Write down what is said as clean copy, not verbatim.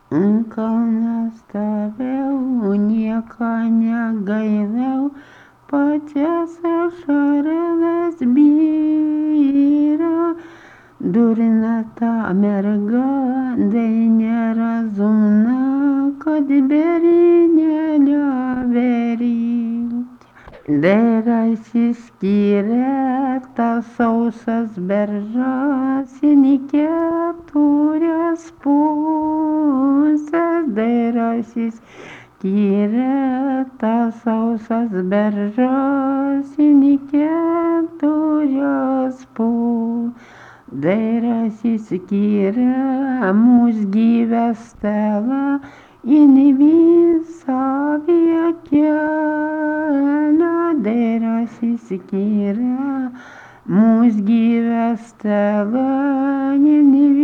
Kalną stovėjau, nieko negailiau, pačias ašareles byra. Durna ta merga, nėra zuna, kad berinėlio veryti. Dar išsiskyrė tas sausas beržas į keturias pusės. Dar išsiskyrė tas sausas beržas į keturias pusės. Dar išsiskyrė mūsų gyvestela į visą kelią. Dar išsiskyrė mūsų gyvestela į